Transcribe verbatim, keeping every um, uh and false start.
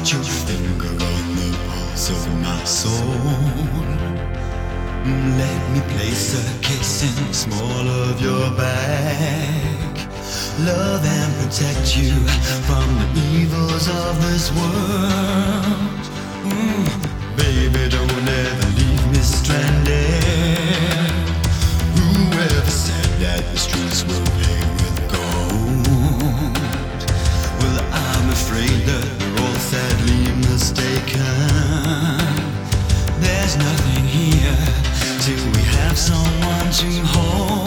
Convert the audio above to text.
Put your finger on the pulse of my soul. Let me place a kiss in the small of your back. Love and protect you from the evils of this world. Mm, baby, don't ever leave me stranded. Whoever said that the streets were paved with gold? Well, I'm afraid that we're all sadly mistaken. There's nothing here till we have someone to hold.